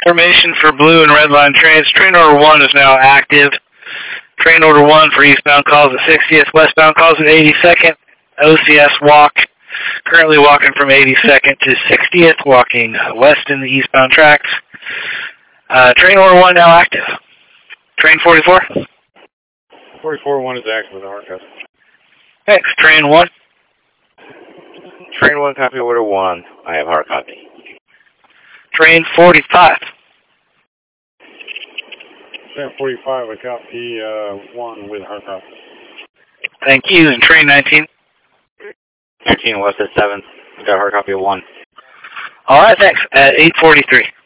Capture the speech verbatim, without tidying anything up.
Formation for blue and red line trains. Train order one is now active. Train order one for eastbound calls at sixtieth, westbound calls at eighty-second. O C S walk. Currently walking from eighty-second to sixtieth, walking west in the eastbound tracks. Uh, train order one now active. Train forty-four. forty-four one is active with a hard cut. Thanks. Train one. Train one, copy order one. I have hard copy. Train forty-five. Train forty-five, I copy uh, one with hard copy. Thank you. And train nineteen. nineteen west at seventh. Got hard copy of one. All right, thanks. At eight forty-three.